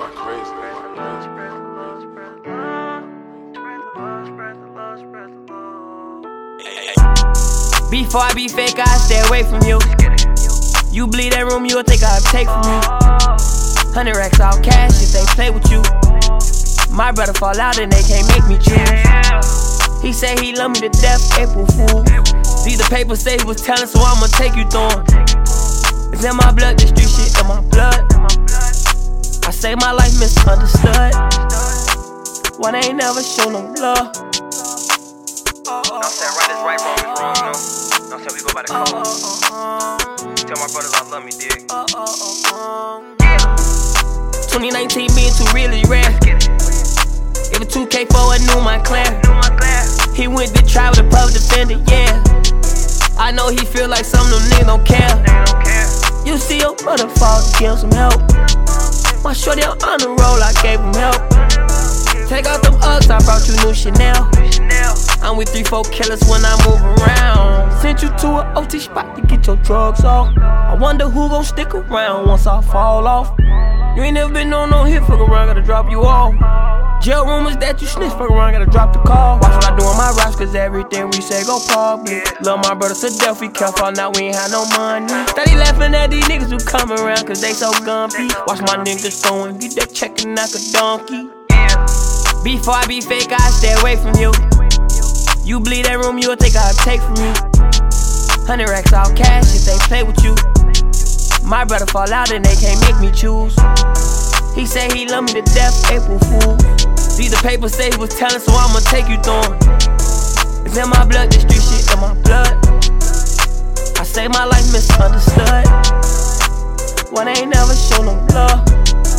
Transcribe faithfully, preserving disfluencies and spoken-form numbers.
Before I be fake, I stay away from you. You bleed that room, you'll think I'll take from you. Hundred racks all cash if they play with you. My brother fall out and they can't make me choose. He say he love me to death, April Fool. See the paper say he was telling, so I'ma take you through him. It's in my blood, this street shit in my blood. I say my life misunderstood. Why they ain't never show no love? I'm saying right is right, wrong is wrong, no. No, I'm saying we go by the code. Tell my brothers I love me, dig. twenty nineteen being too really rare. Give it two K for a new Montclair. He went to try with a public defender, yeah. I know he feel like some of them niggas don't care. You see your brother fall to give some help. My shorty on the roll, I gave him help. Take out them Uggs, I brought you new Chanel. I'm with three, four killers when I move around. Sent you to an O T spot to get your drugs off. I wonder who gon' stick around once I fall off. You ain't never been on no hit, fuck around, gotta drop you off. Jail rumors that you snitch, fuck around, gotta drop the call. Watch what I do on my raps, cause everything we say go public. Love my brother to death, we careful, now we ain't had no money. Steady laughing at these niggas who come around, cause they so gumpy. Watch my niggas go and get that check and knock a donkey. Before I be fake, I stay away from you. You bleed that room, you'll think I'll take from you. Hundred racks all cash if they play with you. My brother fall out and they can't make me choose. He say he love me to death, April Fool. See the paper say he was telling, so I'ma take you through him. It's in my blood, this street shit in my blood. I say my life misunderstood. Why they ain't never show no love?